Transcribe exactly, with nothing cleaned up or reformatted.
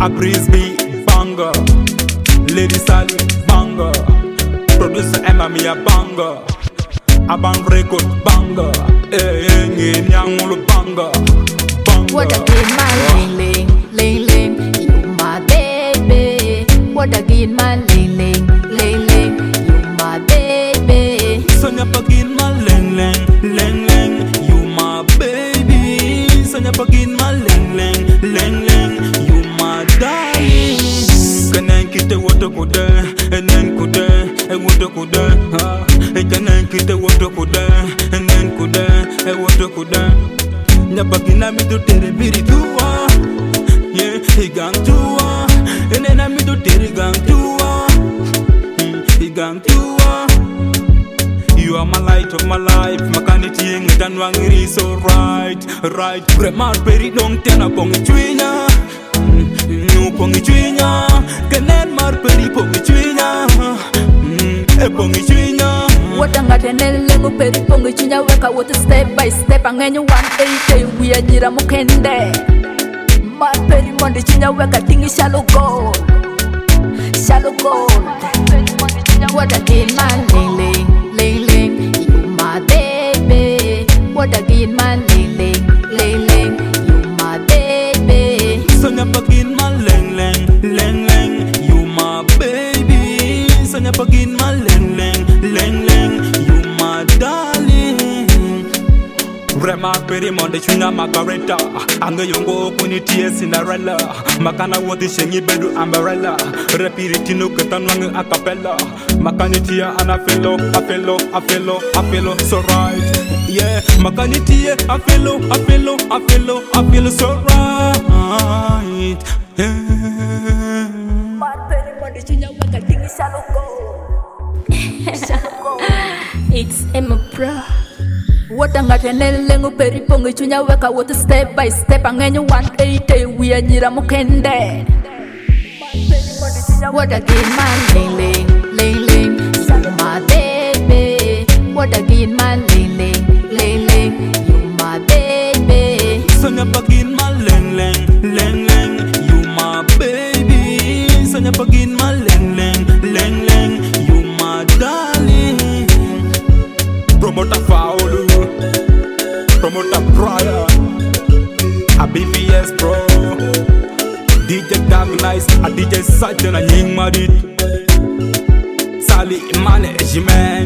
A Breeze B, banger. Lady Sally, banger. Producer Emma Mia, banger. Aban record, banger. Eh, eh, eh, nyangulu, banger. Banger. What again, my ling ling, ling ling, you my baby. What again, my ling ling, ling ling, you my baby. Sonya pagin my ling ling, ling ling, you my baby. Sonya pagin my ling ling, ling ling, you my darling. Kanen kite woto kude, enen kude, e woto kude. E kanen kite woto kude, enen kude, e woto kude. Nya pagina mi do tere biri tuwa, yeah, he gang tuwa. Enen mi do tere gang tuwa, he gang tuwa. You are my light of my life. Makaniti yeng dan wangiri so right, right. Bremar peri dong tena pongi chwinya, nu pongi chwinya. Kenen mar peri pongi chwinya, e pongi chwinya. Watanga tenele ngo peri pongi chwinya weka wote step by step angenyo one eighty we ajira mukende. Mar peri mondi chwinya weka tingi shallow gold, shallow gold. What again, my ling ling, ling ling, you my baby. What again, my ling ling, ling ling, you my baby. Sonya pagin my ling ling, ling ling, you my baby. Sonya pagin my ling ling, ling ling, you my darling. Vrema peri monde chuna Margareta. Ange yongo kuni tie Cinderella. Makana wodi shengi bedu umbrella. Repiriti no ketanwange a cappella. Makani tia ana fellow, a fellow, a fellow, a fellow, so right. Yeah, makani tia a fellow, a fellow, a fellow, a fellow, so right. Yeah. It's Emma Pro. Watanga tenele ngo peri pongi chunya weka wote step by step angenyo one eighty we ajira mukende. What again, my ling ling, ling ling, you my baby. What again, my ling ling, ling ling, you my baby. Sonya pagin my ling ling, ling ling, you my baby. Sonya pagin my ling ling, ling ling, you my darling. Promoter Faulu, Promoter Brian, a B V S bro, D J Dag Nice, a D J Sajjan a Ying Madid, Sally Management.